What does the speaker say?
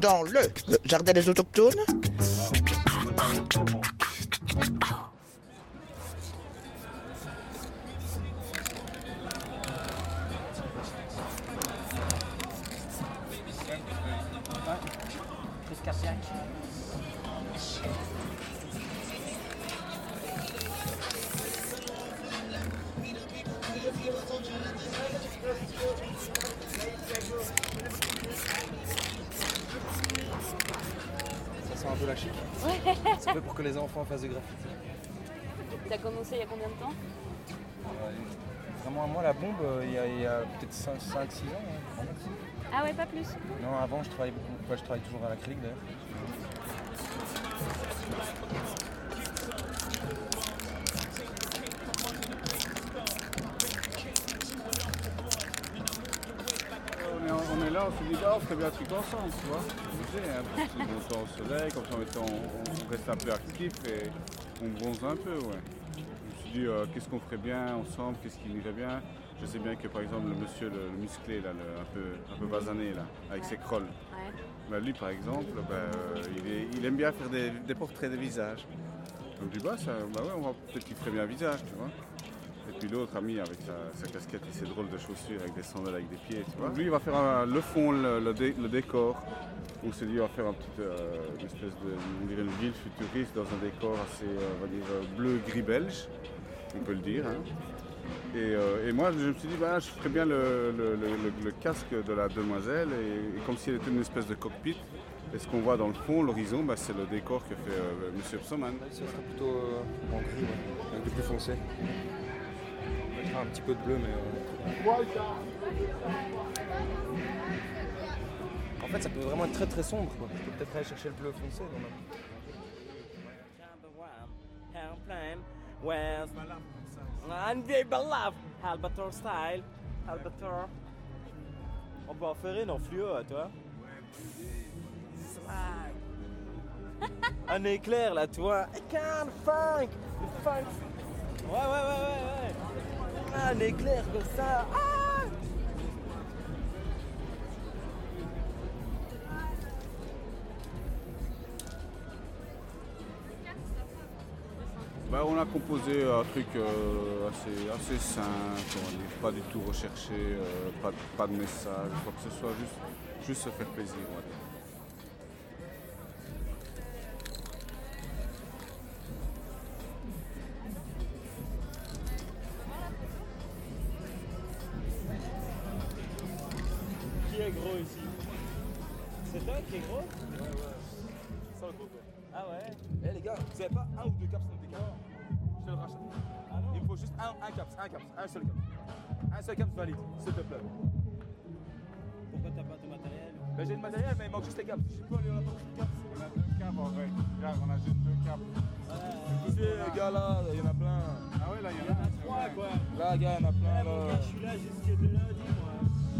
dans le jardin des autochtones. Ça sent un peu la chic. Ouais. C'est fait pour que les enfants fassent des graffitis. T'as commencé il y a combien de temps? Vraiment, moi, la bombe, il y a peut-être 5-6 ans. Hein. Ah ouais, pas plus. Non, avant, je travaillais beaucoup. Enfin, je travaille toujours à l'acrylique d'ailleurs. On est là, on se dit, on ferait bien un truc ensemble, tu vois. Un petit bon temps au soleil, comme ça on reste un peu actif et on bronze un peu, ouais. Je me suis dit, qu'est-ce qu'on ferait bien ensemble, qu'est-ce qui irait bien. Je sais bien que par exemple le monsieur, le musclé, là, un peu basané, là, avec ses crolles. Ouais. Bah, lui par exemple, il aime bien faire des portraits de visage. Donc je dis, ouais, on va peut-être qu'il ferait bien un visage, tu vois. Et puis l'autre ami avec sa casquette et ses drôles de chaussures avec des sandales avec des pieds, tu vois. Lui il va faire le fond, le décor. On s'est dit on va faire une espèce de, on dirait une ville futuriste dans un décor assez, on va dire, bleu-gris belge, on peut le dire. Hein. Et moi je me suis dit je ferais bien le casque de la demoiselle et comme si elle était une espèce de cockpit. Et ce qu'on voit dans le fond, l'horizon, c'est le décor que fait Monsieur Psoman. Ça serait plutôt en gris, ouais, avec du plus foncé. Un petit peu de bleu, mais... En fait, ça peut vraiment être très très sombre, quoi. Je peux peut-être aller chercher le bleu foncé. On peut en faire une en fluo, toi. Un éclair, là, toi. I can't funk. Ouais. Un éclair comme ça. On a composé un truc assez simple, pas du tout recherché, pas de message, quoi que ce soit, juste se faire plaisir. Ouais. Qui est gros ici? C'est toi qui est gros? Ouais. Sans le gros. Ah ouais? Eh les gars, vous avez pas un ou deux caps dans tes cartes? Je te le rachète. Ah non? Il me faut juste un seul caps. Un seul caps valide, s'il te plaît. Pourquoi t'as pas ton matériel? Ben, j'ai le matériel, mais il manque juste les caps. Je sais pas, il y en a pas de caps. On a deux caps en vrai. Regarde, on a juste deux caps. Écoutez, les gars, là, il y en a plein. Ah ouais, là, il y en a Trois quoi. Là, gars, il y en a plein. Mon gars, je suis là jusqu'à lundi, moi.